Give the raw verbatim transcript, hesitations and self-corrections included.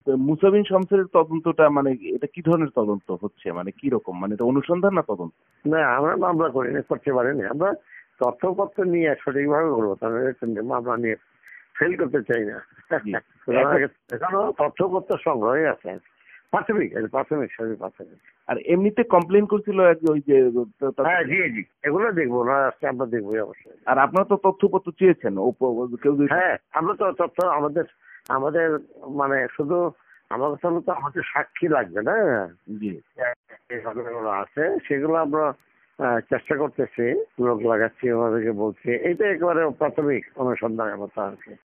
মুসাবিন শামসের তদন্তটা মানে এটা কি ধরনের তদন্ত হচ্ছে, মানে কি রকম, মানে এটা অনুসন্ধান না তদন্ত? না আমরা মামলা করিনি, করতে পারিনি। আমরা তথ্যপত্র নিয়ে সঠিকভাবে করবো, তাহলে মামলা নিয়ে ফেল করতে চাই না। এখনো তথ্যপত্র সংগ্রহে আছে, প্রাথমিক প্রাথমিক সবই প্রাথমিক। আর এমনিতে কমপ্লেন করছিল ওই যে, হ্যাঁ জি জি এগুলো দেখবো না, আজকে আমরা দেখবোই অবশ্যই। আর আপনারা তো তথ্যপত্র চেয়েছেন কেউ? হ্যাঁ আমরা তো তথ্য আমাদের আমাদের মানে শুধু আমার কথা হলো তো আমাদের সাক্ষী লাগবে না, জি এই ঘটনাগুলো আছে সেগুলো আমরা চেষ্টা করতেছি, লোক লাগাচ্ছি, ওনাদেরকে বলছি। এইটা একেবারে প্রাথমিক অনুসন্ধানের মতো আর কি।